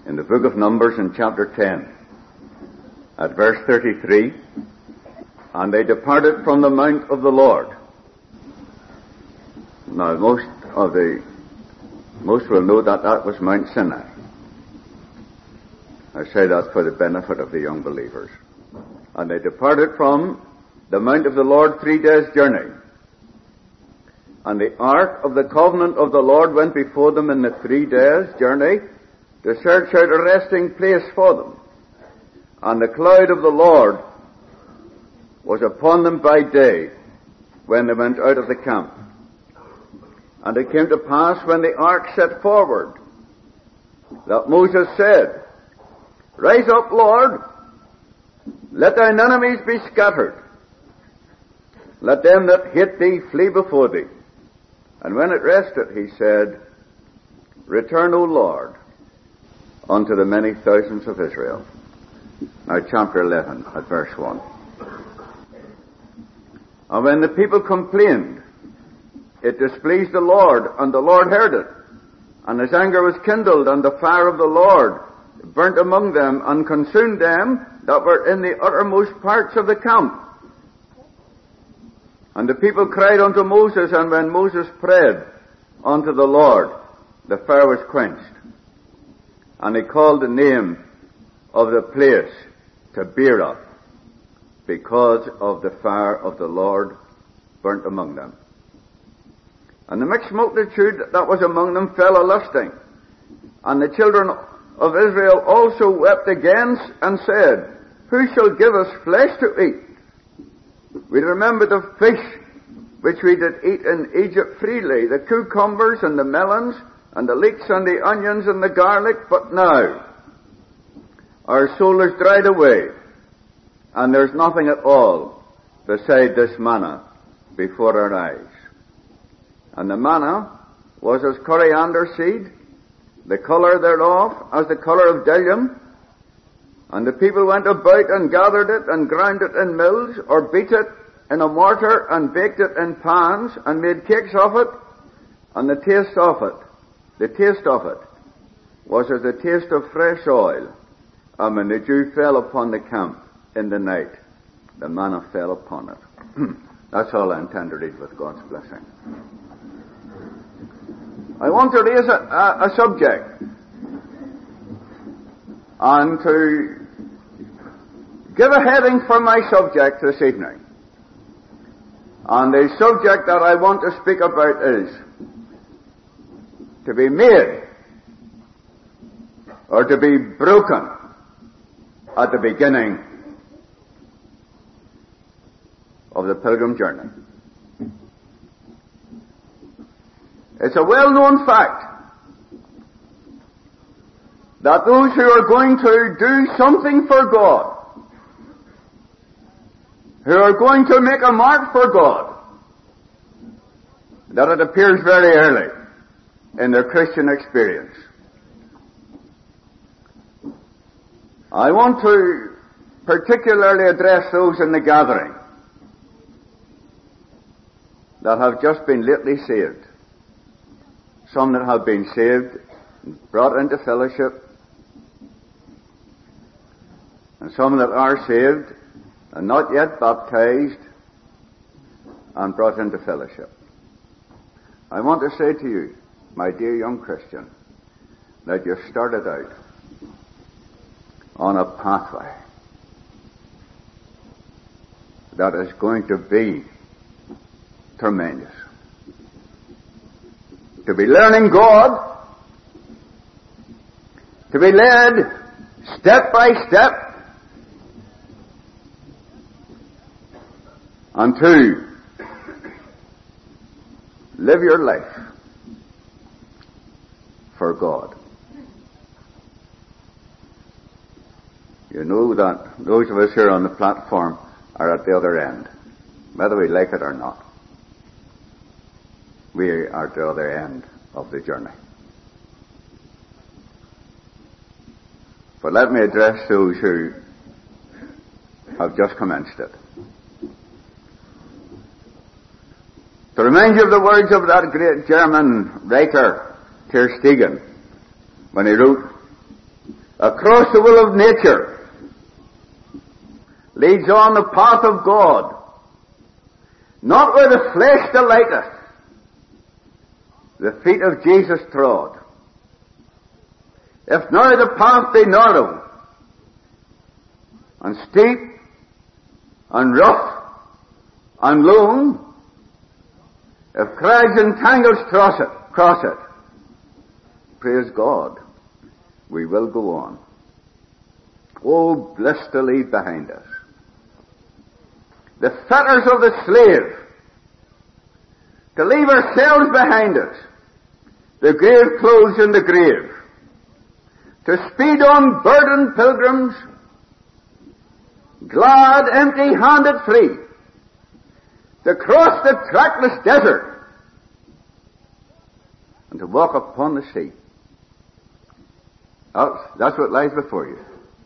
in the book of Numbers in chapter 10, at verse 33, and they departed from the mount of the Lord. Now, most will know that that was Mount Sinai. I say that for the benefit of the young believers. And they departed from the mount of the Lord 3 days' journey. And the ark of the covenant of the Lord went before them in the 3 days' journey to search out a resting place for them. And the cloud of the Lord was upon them by day when they went out of the camp. And it came to pass when the ark set forward that Moses said, Rise up, Lord, let thine enemies be scattered. Let them that hate thee flee before thee. And when it rested, he said, Return, O Lord, unto the many thousands of Israel. Now chapter 11 at verse 1. And when the people complained, it displeased the Lord, and the Lord heard it. And his anger was kindled, and the fire of the Lord burnt among them, and consumed them that were in the uttermost parts of the camp. And the people cried unto Moses, and when Moses prayed unto the Lord, the fire was quenched. And he called the name of the place Taberah, because of the fire of the Lord burnt among them. And the mixed multitude that was among them fell a-lusting. And the children of Israel also wept again, and said, Who shall give us flesh to eat? We remember the fish which we did eat in Egypt freely, the cucumbers and the melons, and the leeks and the onions and the garlic, but now our soul is dried away, and there's nothing at all beside this manna before our eyes. And the manna was as coriander seed, the colour thereof as the colour of bdellium. And the people went about and gathered it and ground it in mills, or beat it in a mortar and baked it in pans and made cakes of it. And the taste of it was as the taste of fresh oil. And when the dew fell upon the camp in the night, the manna fell upon it. That's all I intend to read with God's blessing. I want to raise a subject and to give a heading for my subject this evening. And the subject that I want to speak about is to be made or to be broken at the beginning of the pilgrim journey. It's a well-known fact that those who are going to do something for God, who are going to make a mark for God, that it appears very early in their Christian experience. I want to particularly address those in the gathering that have just been lately saved. Some that have been saved, brought into fellowship, and some that are saved and not yet baptized and brought into fellowship. I want to say to you, my dear young Christian, that you've started out on a pathway that is going to be tremendous. To be learning God, to be led step by step, and to live your life for God. You know that those of us here on the platform are at the other end, whether we like it or not. We are at the other end of the journey. But let me address those who have just commenced it. To remind you of the words of that great German writer, Ter Stegen, when he wrote, across the will of nature, leads on the path of God, not where the flesh delighteth, the feet of Jesus trod. If now the path be narrow, and steep, and rough, and lone, if crags and tangles cross it, praise God, we will go on. Oh, bliss to leave behind us the fetters of the slave, to leave ourselves behind us, the grave clothes in the grave, to speed on burdened pilgrims, glad, empty-handed free, to cross the trackless desert, and to walk upon the sea. That's what lies before you.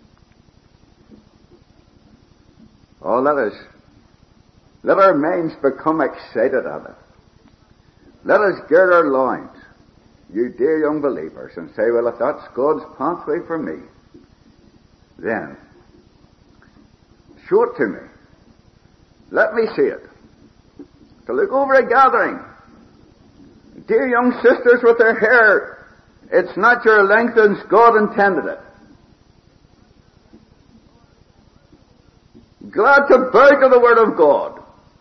Oh, let our minds become excited at it. Let us gird our loins, you dear young believers, and say, well, if that's God's pathway for me, then show it to me. Let me see it. To look over a gathering, dear young sisters with their hair, it's not your length as God intended it. Glad to bow to the Word of God.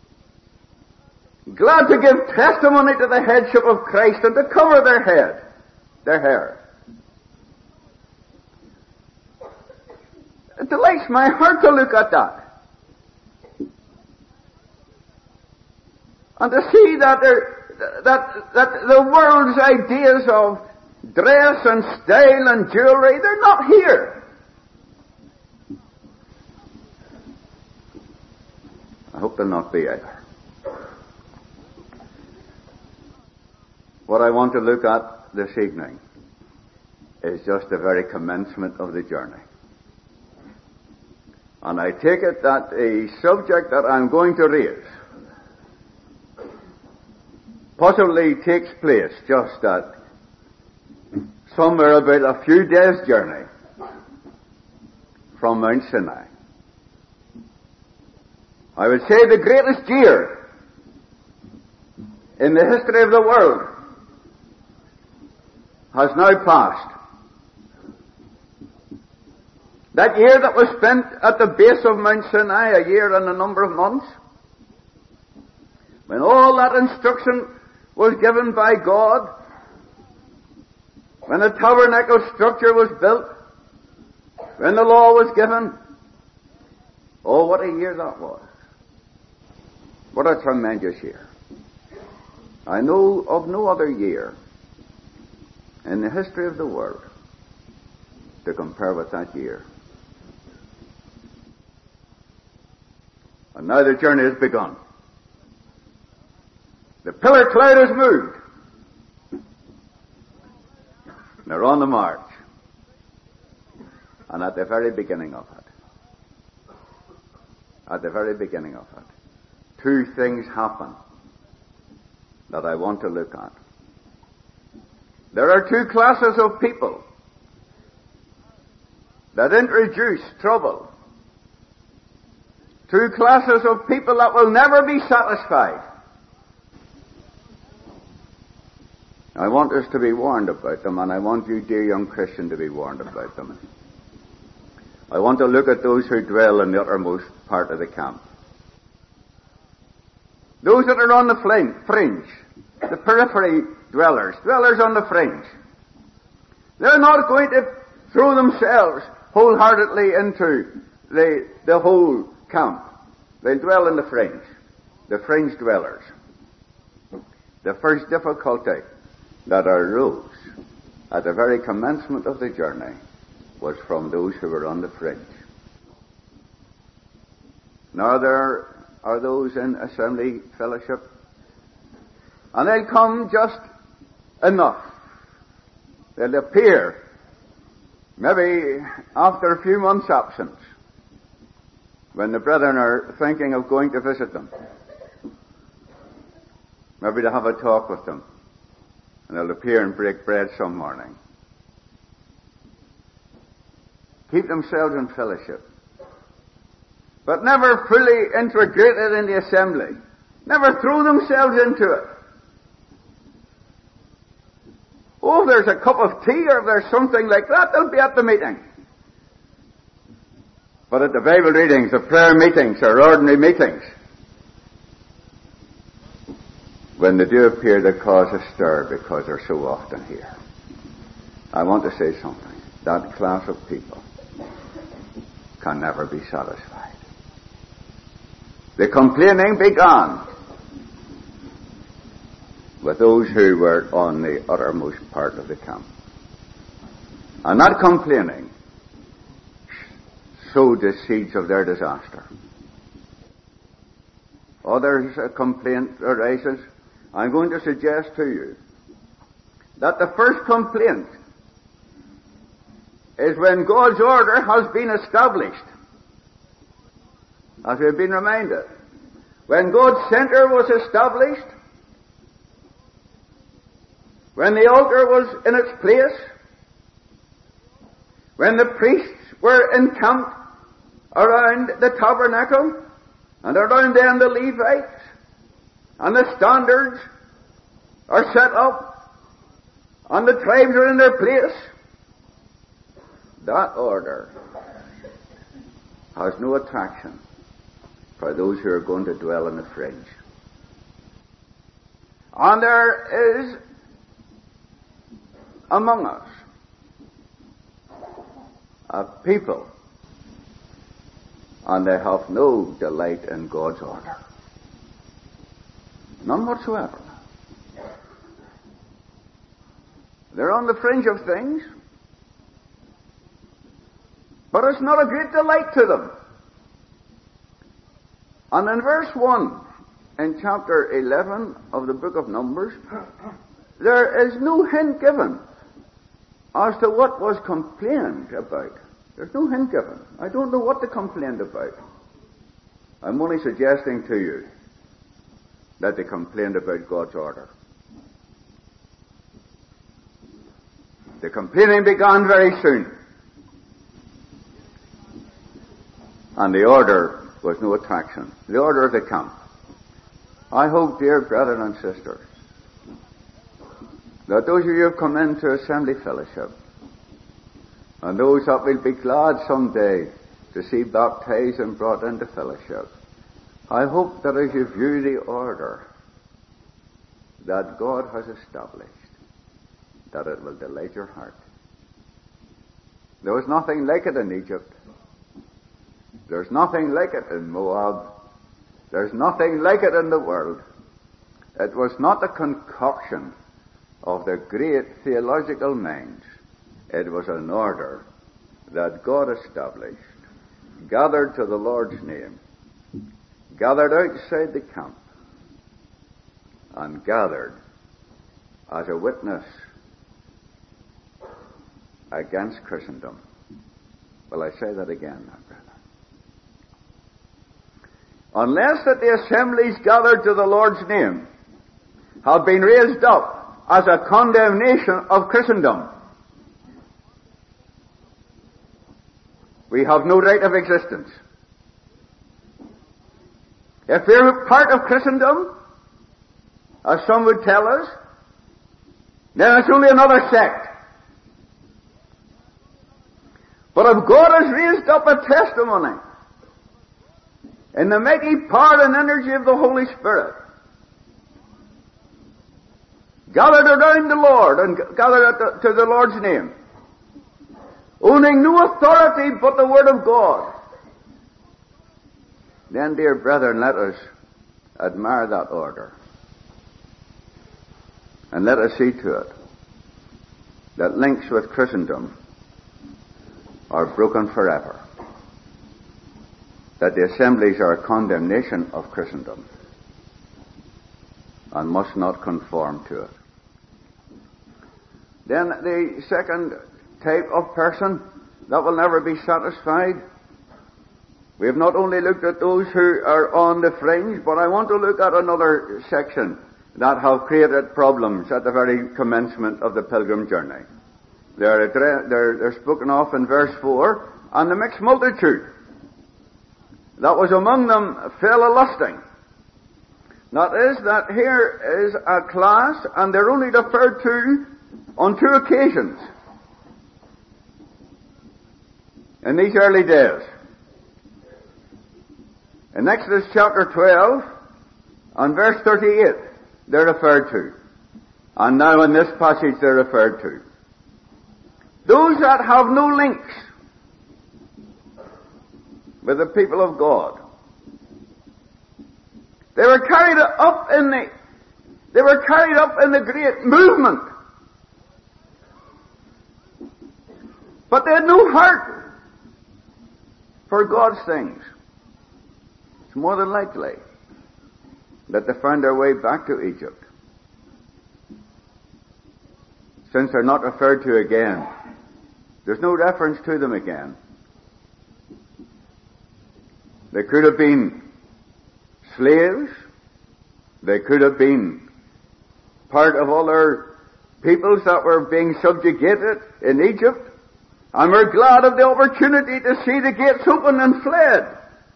Glad to give testimony to the headship of Christ and to cover their hair. It delights my heart to look at that. And to see that the world's ideas of dress and style and jewelry, they're not here. I hope they'll not be either. What I want to look at this evening is just the very commencement of the journey. And I take it that a subject that I'm going to raise possibly takes place just at somewhere about a few days' journey from Mount Sinai. I would say the greatest year in the history of the world has now passed. That year that was spent at the base of Mount Sinai, a year and a number of months, when all that instruction was given by God, when the tabernacle structure was built, when the law was given, oh, what a year that was. What a tremendous year. I know of no other year in the history of the world to compare with that year. And now the journey has begun. The pillar cloud has moved. They're on the march. And at the very beginning of it, two things happen that I want to look at. There are two classes of people that introduce trouble. Two classes of people that will never be satisfied. I want us to be warned about them, and I want you, dear young Christian, to be warned about them. I want to look at those who dwell in the uttermost part of the camp. Those that are on the fringe, the periphery dwellers on the fringe. They're not going to throw themselves wholeheartedly into the whole camp. They dwell in the fringe dwellers. The first difficulty that arose at the very commencement of the journey was from those who were on the fringe. Now there are those in assembly fellowship, and they'll come just enough. They'll appear maybe after a few months' absence, when the brethren are thinking of going to visit them, maybe to have a talk with them, and they'll appear and break bread some morning. keep themselves in fellowship, but never fully integrated in the assembly, never threw themselves into it. Oh, if there's a cup of tea or if there's something like that, they'll be at the meeting. But at the Bible readings, the prayer meetings, or ordinary meetings, when they do appear, they cause a stir because they're so often here. I want to say something. That class of people can never be satisfied. The complaining began with those who were on the uttermost part of the camp. And that complaining sowed the seeds of their disaster. Others complaint arises. I'm going to suggest to you that the first complaint is when God's order has been established. As we've been reminded. When God's center was established, when the altar was in its place, when the priests were encamped around the tabernacle, and around them the Levites, and the standards are set up, and the tribes are in their place, that order has no attraction for those who are going to dwell in the fringe. And there is among us a people, and they have no delight in God's order. None whatsoever. They're on the fringe of things, but it's not a great delight to them. And in verse 1, in chapter 11 of the book of Numbers, there is no hint given as to what was complained about. There's no hint given. I don't know what they complained about. I'm only suggesting to you that they complained about God's order. The complaining began very soon. And the order was no attraction. The order of the camp. I hope, dear brethren and sisters, that those of you who have come into assembly fellowship, and those that will be glad someday to see baptized and brought into fellowship, I hope that as you view the order that God has established, that it will delight your heart. There was nothing like it in Egypt. There's nothing like it in Moab. There's nothing like it in the world. It was not a concoction of the great theological minds. It was an order that God established, gathered to the Lord's name, gathered outside the camp, and gathered as a witness against Christendom. Will I say that again, my brother? Unless that the assemblies gathered to the Lord's name have been raised up as a condemnation of Christendom, we have no right of existence. If we're part of Christendom, as some would tell us, then it's only another sect. But if God has raised up a testimony in the mighty power and energy of the Holy Spirit, gathered around the Lord and gathered to the Lord's name, owning no authority but the Word of God, then, dear brethren, let us admire that order. And let us see to it that links with Christendom are broken forever. That the assemblies are a condemnation of Christendom and must not conform to it. Then the second type of person that will never be satisfied. We have not only looked at those who are on the fringe, but I want to look at another section that have created problems at the very commencement of the pilgrim journey. They're spoken of in verse 4, And the mixed multitude that was among them fell a-lusting. That is, that here is a class, and they're only referred to on 2 occasions in these early days. In Exodus chapter 12 and verse 38, they're referred to. And now in this passage they're referred to. Those that have no links with the people of God. They were carried up in the great movement. But they had no heart for God's things. It's more than likely that they found their way back to Egypt. Since they're not referred to again, there's no reference to them again. They could have been slaves. They could have been part of other peoples that were being subjugated in Egypt, and were glad of the opportunity to see the gates open and fled.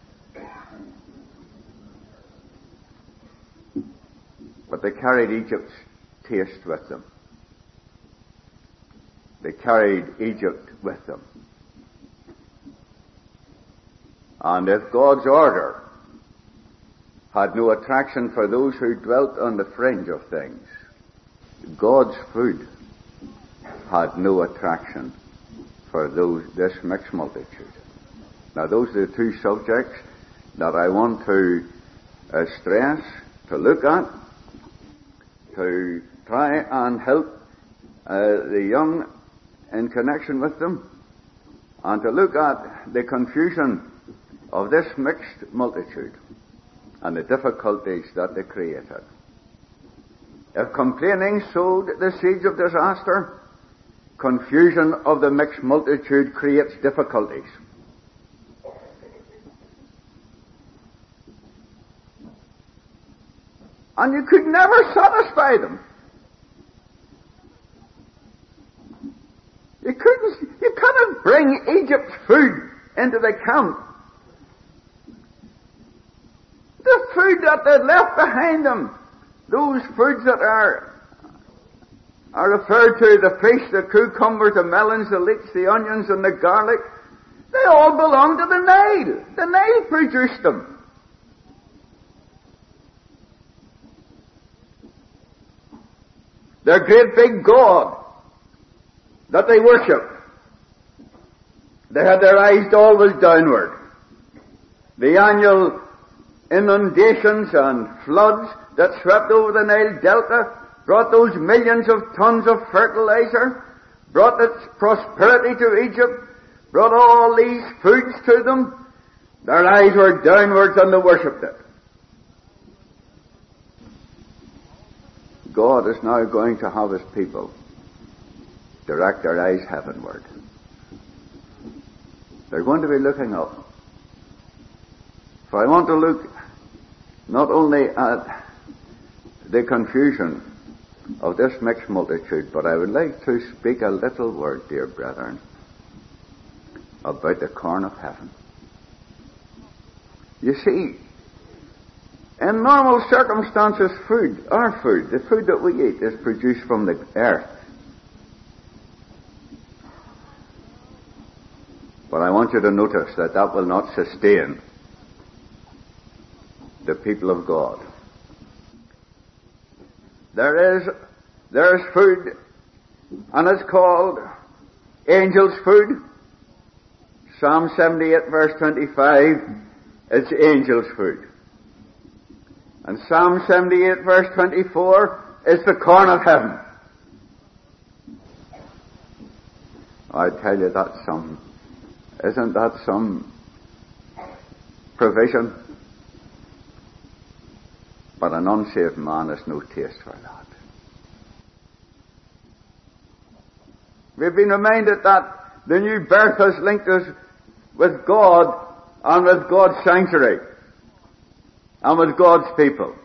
But they carried Egypt's taste with them. They carried Egypt with them. And if God's order had no attraction for those who dwelt on the fringe of things, God's food had no attraction for this mixed multitude. Now those are the 2 subjects that I want to stress, to look at, to try and help the young in connection with them, and to look at the confusion of this mixed multitude and the difficulties that they created. If complaining sowed the seeds of disaster, confusion of the mixed multitude creates difficulties. And you could never satisfy them. You cannot bring Egypt's food into the camp. The food that they left behind them, those foods that are referred to, the fish, the cucumbers, the melons, the leeks, the onions, and the garlic, they all belong to the Nile. The Nile produced them. Their great big God that they worship, they had their eyes always downward. The annual inundations and floods that swept over the Nile Delta brought those millions of tons of fertilizer, brought its prosperity to Egypt, brought all these foods to them. Their eyes were downwards and they worshipped it. God is now going to have His people direct their eyes heavenward. They're going to be looking up. For I want to look not only at the confusion of this mixed multitude, but I would like to speak a little word, dear brethren, about the corn of heaven. You see, in normal circumstances, our food, the food that we eat, is produced from the earth. But I want you to notice that that will not sustain the people of God. There is food, and it's called angels' food. Psalm 78 verse 25, it's angels' food. And Psalm 78 verse 24 is the corn of heaven. I tell you, isn't that some provision? But an unsaved man has no taste for that. We've been reminded that the new birth has linked us with God and with God's sanctuary and with God's people.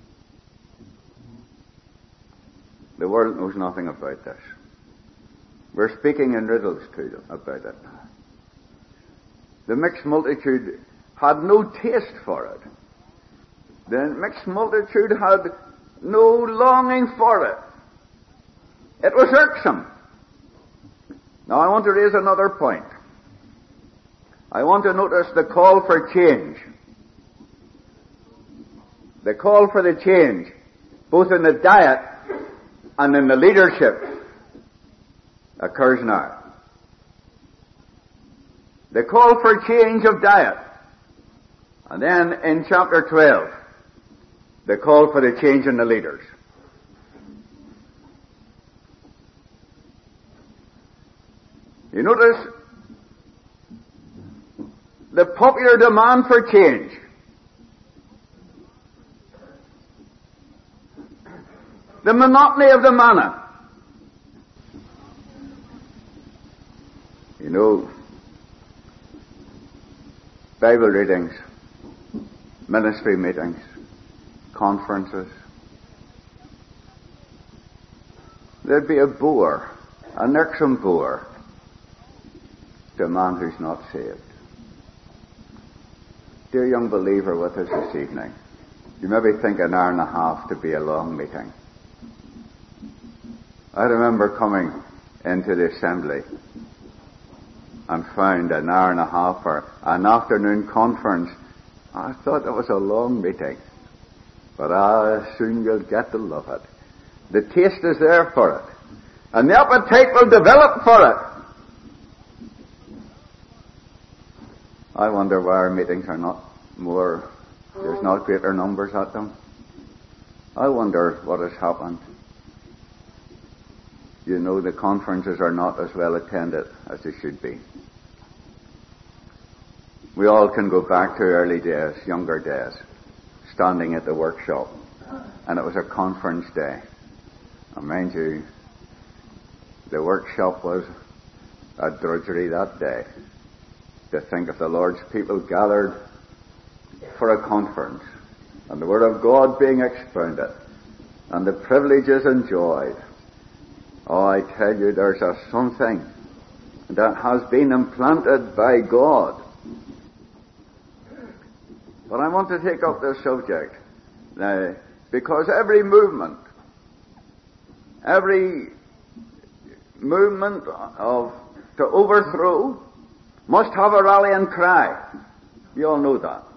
The world knows nothing about this. were speaking in riddles to them about it. The mixed multitude had no taste for it. The mixed multitude had no longing for it. It was irksome. Now I want to raise another point. I want to notice the call for change. The call for the change, both in the diet and in the leadership, occurs now. The call for change of diet. And then in chapter 12, the call for the change in the leaders. You notice the popular demand for change. The monotony of the manna. You know, Bible readings, ministry meetings, conferences. There'd be a bore, an irksome bore, to a man who's not saved. Dear young believer with us this evening, you maybe think an hour and a half to be a long meeting. I remember coming into the assembly and found an hour and a half for an afternoon conference. I thought it was a long meeting, but soon you'll get to love it. The taste is there for it, and the appetite will develop for it. I wonder why our meetings are not more, there's not greater numbers at them. I wonder what has happened. You know, the conferences are not as well attended as they should be. We all can go back to early days, younger days, standing at the workshop, and it was a conference day. And mind you, the workshop was a drudgery that day. To think of the Lord's people gathered for a conference, and the Word of God being expounded, and the privileges enjoyed. Oh, I tell you, there's something that has been implanted by God. But I want to take up this subject now, because every movement to overthrow must have a rallying cry. You all know that.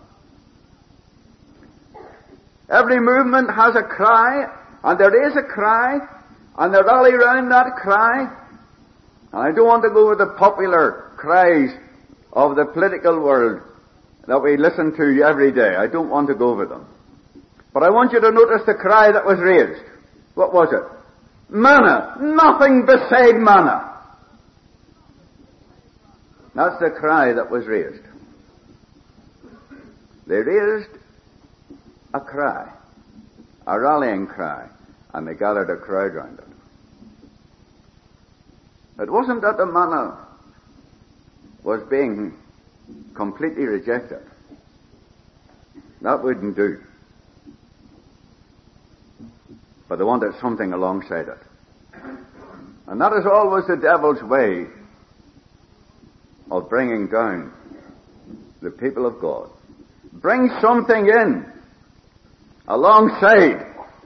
Every movement has a cry, and there is a cry, and they rally round that cry. And I don't want to go with the popular cries of the political world that we listen to every day. I don't want to go with them. But I want you to notice the cry that was raised. What was it? Manna! Nothing beside manna! That's the cry that was raised. They raised a cry, a rallying cry, and they gathered a crowd round it. It wasn't that the manna was being completely rejected. That wouldn't do. But they wanted something alongside it. And that is always the devil's way of bringing down the people of God. Bring something in alongside.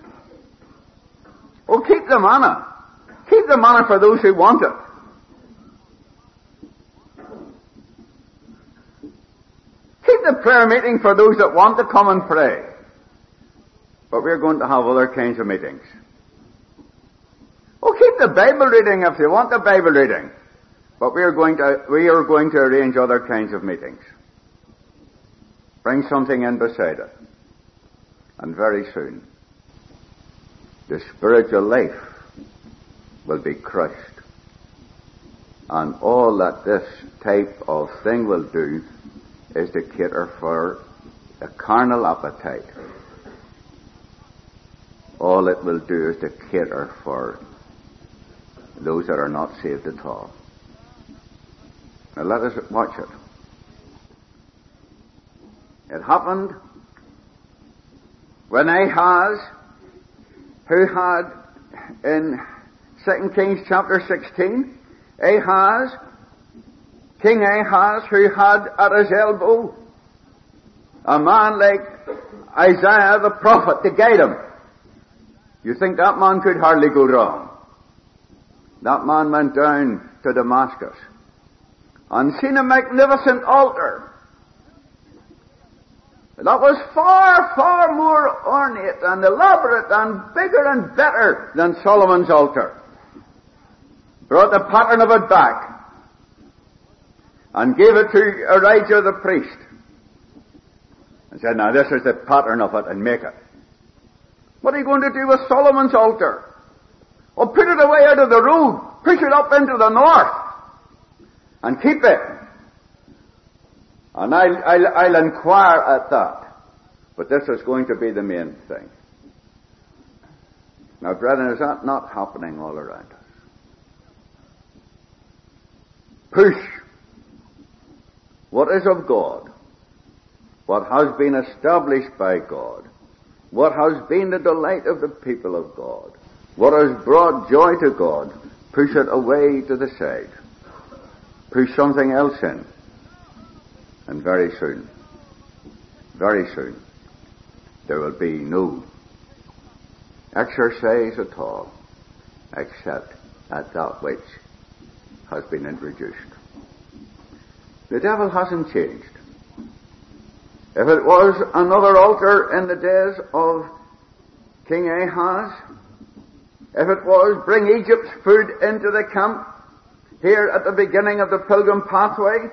Oh, keep the manna. Keep the manna for those who want it. Keep the prayer meeting for those that want to come and pray. But we're going to have other kinds of meetings. Oh, keep the Bible reading if you want the Bible reading. But we are going to arrange other kinds of meetings. Bring something in beside it. And very soon, the spiritual life will be crushed. And all that this type of thing will do is to cater for a carnal appetite. All it will do is to cater for those that are not saved at all. Now let us watch it. It happened when Ahaz, who had in 2 Kings chapter 16, King Ahaz, who had at his elbow a man like Isaiah the prophet to guide him. You think that man could hardly go wrong. That man went down to Damascus and seen a magnificent altar that was far, far more ornate and elaborate and bigger and better than Solomon's altar. Brought the pattern of it back and gave it to Elijah the priest and said, now this is the pattern of it and make it. What are you going to do with Solomon's altar? Well, put it away out of the road, push it up into the north and keep it. And I'll inquire at that. But this is going to be the main thing. Now, brethren, is that not happening all around us? Push what is of God, what has been established by God, what has been the delight of the people of God, what has brought joy to God, push it away to the side. Push something else in. And very soon, there will be no exercise at all, except at that which has been introduced. The devil hasn't changed. If it was another altar in the days of King Ahaz, if it was bring Egypt's food into the camp here at the beginning of the pilgrim pathway,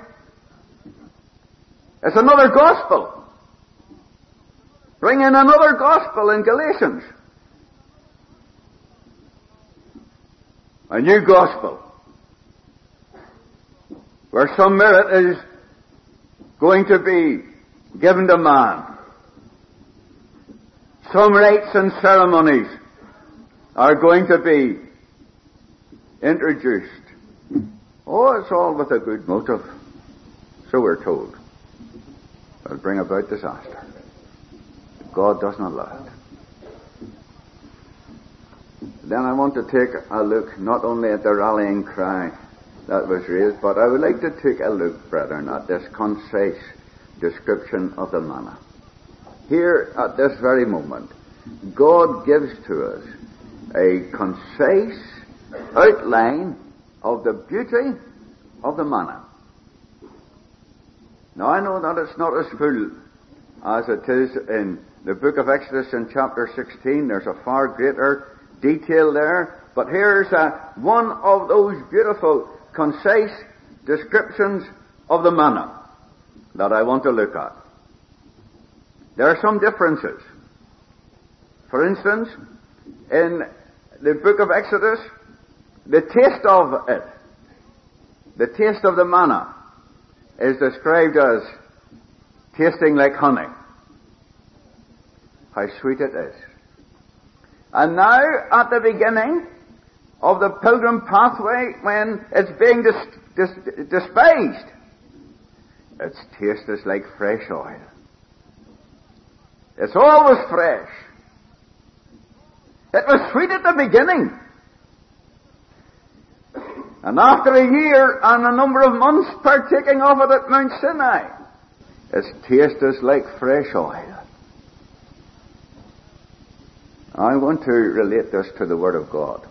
it's another gospel. Bring in another gospel in Galatians. A new gospel, where some merit is going to be given to man. Some rites and ceremonies are going to be introduced. Oh, it's all with a good motive, so we're told. It'll bring about disaster. God does not allow it. Then I want to take a look not only at the rallying cry that was raised, but I would like to take a look, brethren, at this concise description of the manna. Here, at this very moment, God gives to us a concise outline of the beauty of the manna. Now, I know that it's not as full as it is in the book of Exodus in chapter 16. There's a far greater detail there. But here's one of those beautiful, concise descriptions of the manna that I want to look at. There are some differences. For instance, in the book of Exodus, the taste of it, the taste of the manna, is described as tasting like honey. How sweet it is. And now, at the beginning of the pilgrim pathway, when it's being despised, its taste is like fresh oil. It's always fresh. It was sweet at the beginning. And after a year and a number of months partaking of it at Mount Sinai, its taste is like fresh oil. I want to relate this to the Word of God.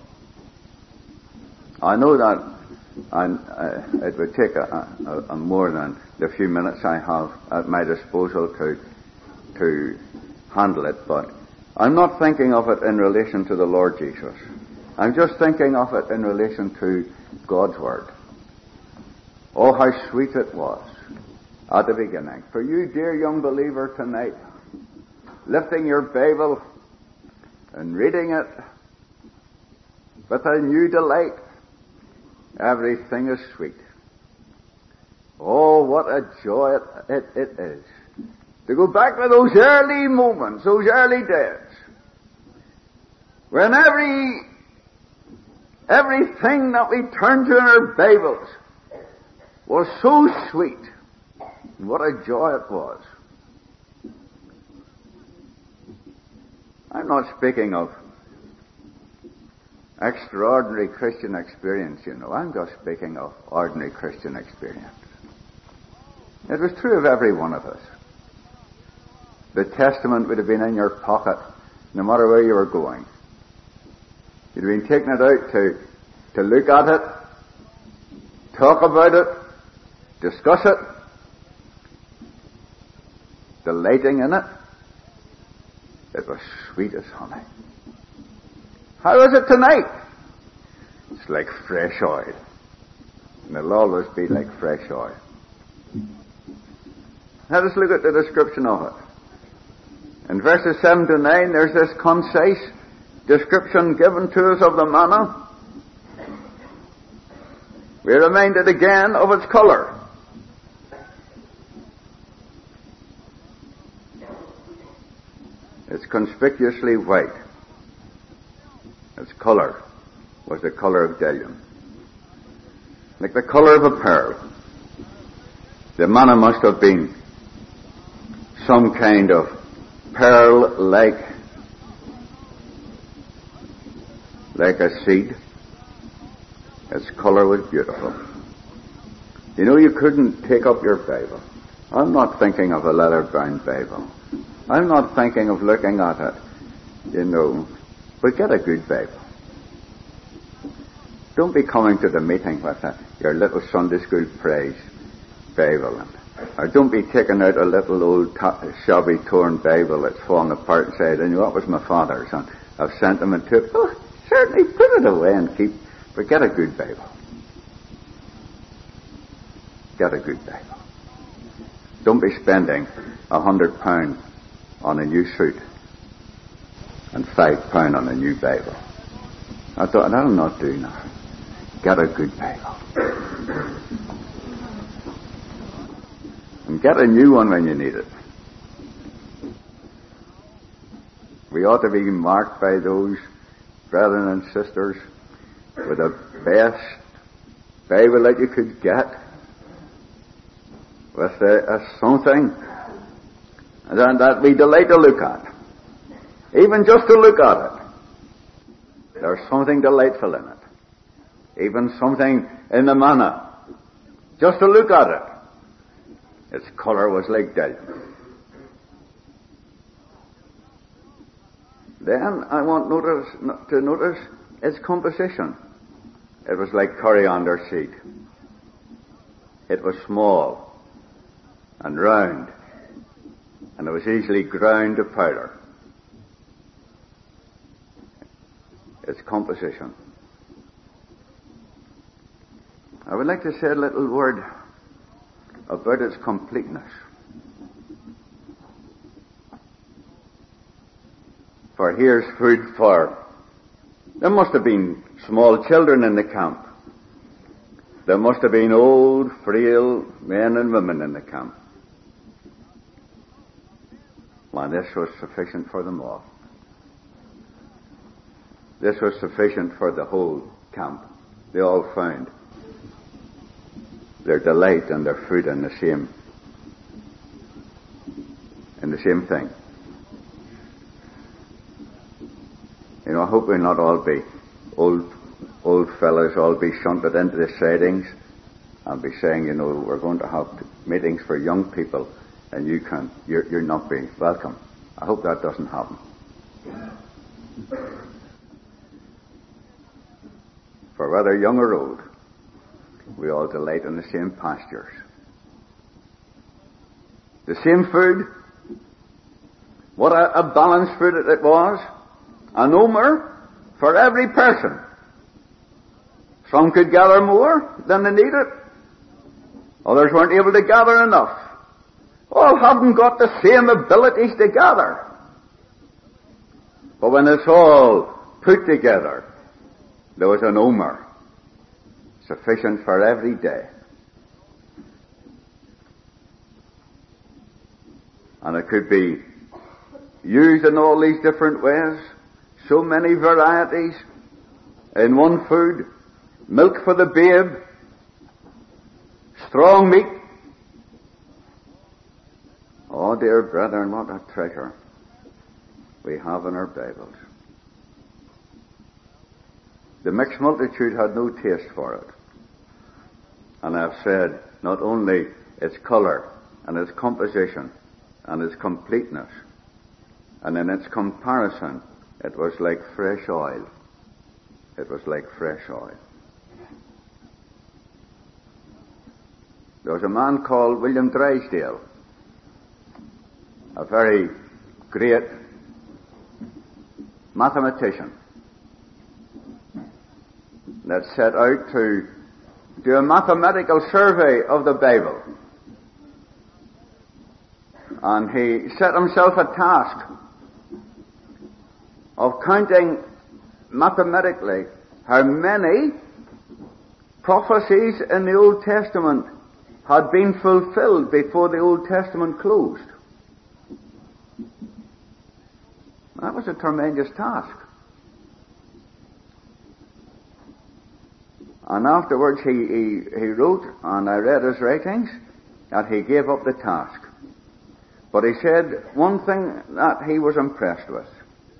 I know that it would take a more than the few minutes I have at my disposal to handle it, but I'm not thinking of it in relation to the Lord Jesus. I'm just thinking of it in relation to God's Word. Oh, how sweet it was at the beginning. For you, dear young believer, tonight, lifting your Bible and reading it with a new delight, everything is sweet. Oh, what a joy it is to go back to those early moments, those early days, when everything that we turned to in our Bibles was so sweet. What a joy it was. I'm not speaking of extraordinary Christian experience, you know. I'm just speaking of ordinary Christian experience. It was true of every one of us. The Testament would have been in your pocket no matter where you were going. You'd have been taking it out to look at it, talk about it, discuss it, delighting in it. It was sweet as honey. How is it tonight? It's like fresh oil. And it'll always be like fresh oil. Let us look at the description of it. In verses 7 to 9, there's this concise description given to us of the manna. We're reminded again of its colour. It's conspicuously white. Its colour was the colour of bdellium, like the colour of a pearl. The manna must have been some kind of pearl-like, like a seed. Its colour was beautiful. You know, you couldn't take up your Bible. I'm not thinking of a leather-bound Bible. I'm not thinking of looking at it, you know. But get a good Bible. Don't be coming to the meeting with your little Sunday school praise Bible. Or don't be taking out a little old shabby torn Bible that's fallen apart and saying, and what was my father's? And I've sent him into it. Oh, certainly put it away and keep. But get a good Bible. Get a good Bible. Don't be spending £100 on a new suit and £5 on a new Bible. That'll not do now. Get a good Bible. And get a new one when you need it. We ought to be marked by those brethren and sisters with the best Bible that you could get, with something that we delight to look at. Even just to look at it. There's something delightful in it. Even something in the manna. Just to look at it. Its colour was like bdellium. Then I want to notice its composition. It was like coriander seed. It was small and round, and it was easily ground to powder. Its composition. I would like to say a little word about its completeness. For here's food for... There must have been small children in the camp. There must have been old, frail men and women in the camp. And this was sufficient for them all. This was sufficient for the whole camp. They all found their delight and their food in the same thing. You know, I hope we'll not all be old fellas, all be shunted into the sidings and be saying, you know, we're going to have meetings for young people and you're not being welcome. I hope that doesn't happen. For whether young or old, we all delight in the same pastures. The same food. What a balanced food it was. An omer for every person. Some could gather more than they needed. Others weren't able to gather enough. All haven't got the same abilities to gather. But when it's all put together, there was an omer, sufficient for every day. And it could be used in all these different ways. So many varieties in one food. Milk for the babe. Strong meat. Oh, dear brethren, what a treasure we have in our Bibles. The mixed multitude had no taste for it. And I've said not only its color and its composition and its completeness, and in its comparison, it was like fresh oil. It was like fresh oil. There was a man called William Drysdale, a very great mathematician, that set out to do a mathematical survey of the Bible. And he set himself a task of counting mathematically how many prophecies in the Old Testament had been fulfilled before the Old Testament closed. That was a tremendous task. And afterwards he wrote, and I read his writings, that he gave up the task. But he said one thing that he was impressed with.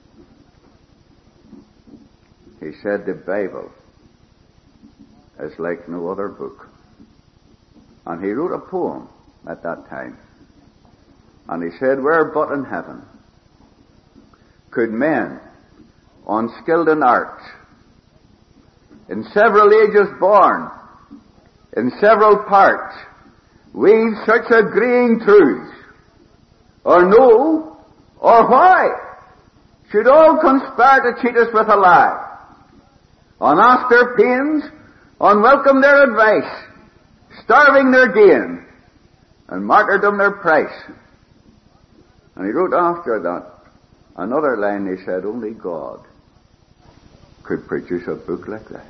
He said the Bible is like no other book. And he wrote a poem at that time. And he said, where but in heaven could men, unskilled in arts, in several ages born, in several parts, weave such agreeing truths, or know, or why, should all conspire to cheat us with a lie, unask their pains, unwelcome their advice, starving their gain, and martyrdom their price. And he wrote after that another line. He said, only God could produce a book like this.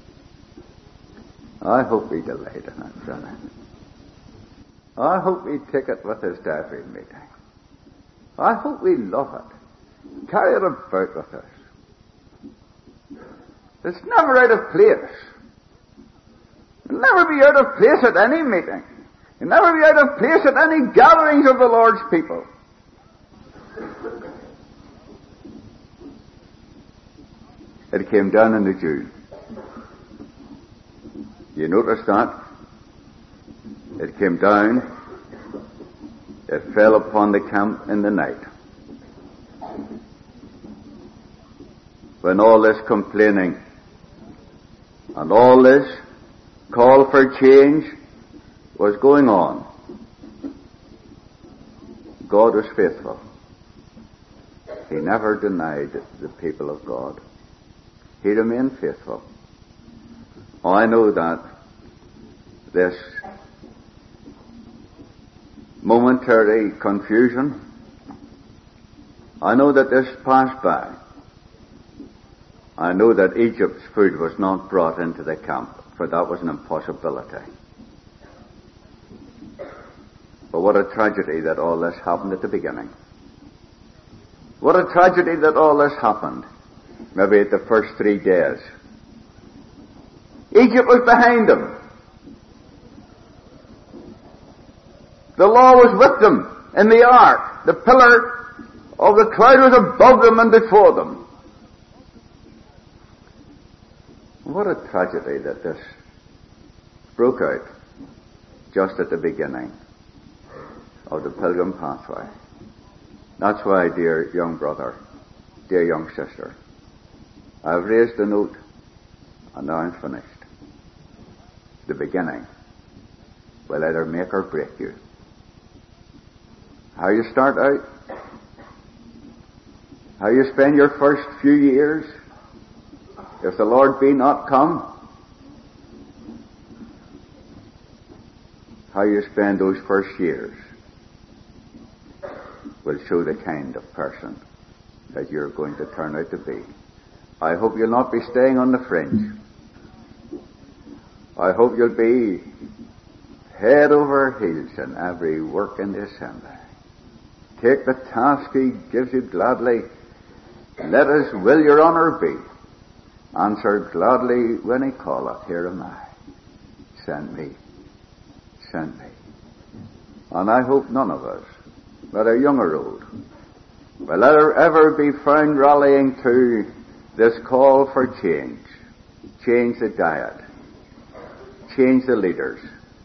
I hope we delight in it, brother. I hope we take it with us to every meeting. I hope we love it. Carry it about with us. It's never out of place. It'll never be out of place at any meeting. It'll never be out of place at any gatherings of the Lord's people. It came down in the dew. You notice that? It came down. It fell upon the camp in the night. When all this complaining and all this call for change was going on, God was faithful. He never denied the people of God. He remained faithful. Oh, I know that this momentary confusion, I know that this passed by. I know that Egypt's food was not brought into the camp, for that was an impossibility. But what a tragedy that all this happened at the beginning. What a tragedy that all this happened, maybe at the first 3 days. Egypt was behind them. The law was with them in the ark. The pillar of the cloud was above them and before them. What a tragedy that this broke out just at the beginning of the pilgrim pathway. That's why, dear young brother, dear young sister, I've raised the note and now I'm finished. The beginning will either make or break you. How you start out, how you spend your first few years, if the Lord be not come, how you spend those first years will show the kind of person that you're going to turn out to be. I hope you'll not be staying on the fringe. I hope you'll be head over heels in every work in the assembly. Take the task He gives you gladly. Let His will your honour be. Answer gladly when He calleth, here am I. Send me. Send me. And I hope none of us, whether young or old, will ever be found rallying to this call for change. change the diet, change the leaders.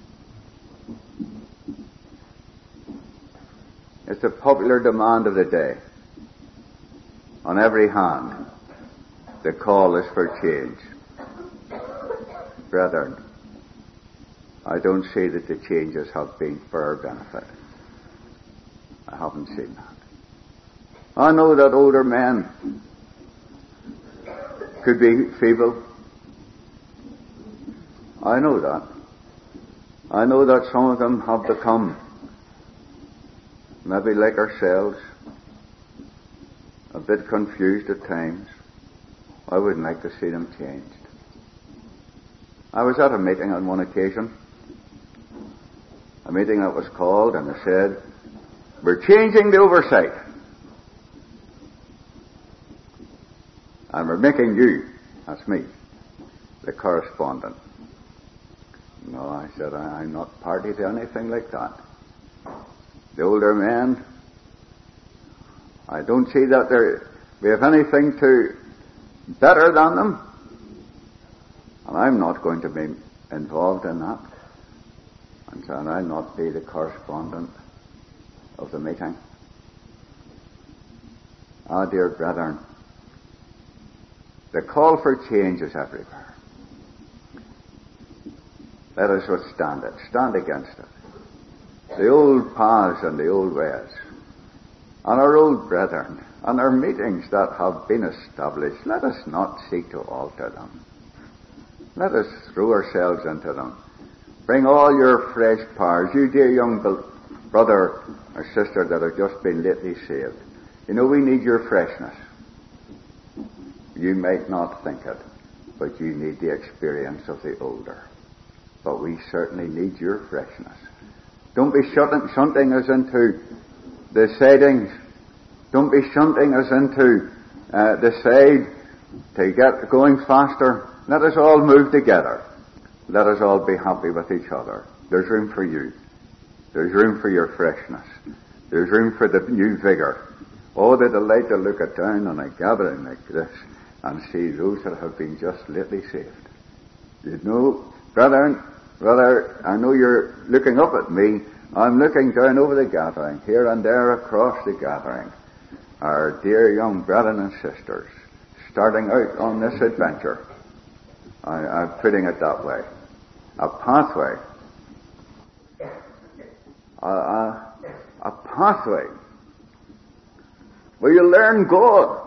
It's the popular demand of the day. On every hand, the call is for change. Brethren, I don't say that the changes have been for our benefit. I haven't seen that. I know that older men could be feeble. I know that. I know that some of them have become maybe like ourselves, a bit confused at times. I wouldn't like to see them changed. I was at a meeting on one occasion, a meeting that was called, and they said, we're changing the oversight. And we're making you, that's me, the correspondent. No, I said, I'm not party to anything like that. The older men, I don't see that we have anything to better than them. And I'm not going to be involved in that. And so I'll not be the correspondent of the meeting. Ah, dear brethren, the call for change is everywhere. Let us withstand it, stand against it. The old paths and the old ways, and our old brethren, and our meetings that have been established, let us not seek to alter them. Let us throw ourselves into them. Bring all your fresh powers. You dear young brother or sister that have just been lately saved. You know, we need your freshness. You might not think it, but you need the experience of the older. But we certainly need your freshness. Don't be shunting us into the sidings. Don't be shunting us into the side to get going faster. Let us all move together. Let us all be happy with each other. There's room for you. There's room for your freshness. There's room for the new vigor. Oh, the delight to look at down on a gathering like this and see those that have been just lately saved. You know, brethren, I know you're looking up at me. I'm looking down over the gathering, here and there across the gathering. Our dear young brethren and sisters, starting out on this adventure. I'm putting it that way. A pathway. A pathway where you learn God.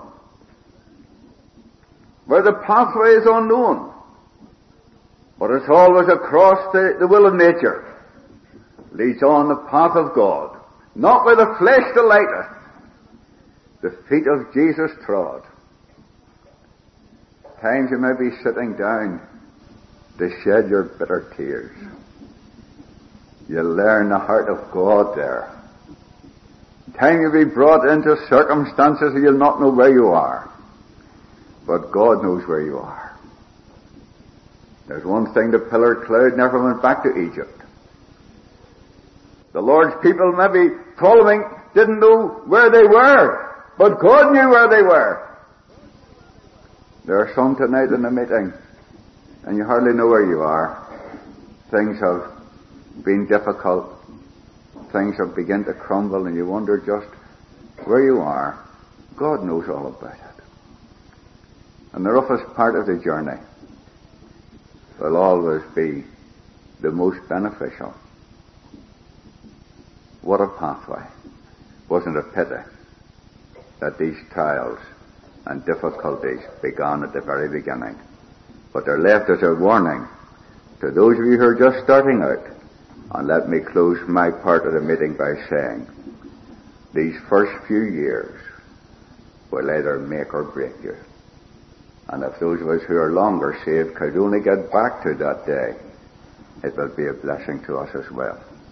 Where the pathway is unknown. But it's always across the will of nature. Leads on the path of God. Not where the flesh delighteth. The feet of Jesus trod. Times you may be sitting down to shed your bitter tears. You learn the heart of God there. Time you'll be brought into circumstances you'll not know where you are. But God knows where you are. There's one thing, the pillar cloud never went back to Egypt. The Lord's people maybe following didn't know where they were, but God knew where they were. There are some tonight in the meeting, and you hardly know where you are. Things have been difficult. Things have begun to crumble, and you wonder just where you are. God knows all about it. And the roughest part of the journey will always be the most beneficial. What a pathway. Wasn't it a pity that these trials and difficulties began at the very beginning? But they're left as a warning to those of you who are just starting out. And let me close my part of the meeting by saying, these first few years will either make or break you. And if those of us who are longer saved could only get back to that day, it will be a blessing to us as well.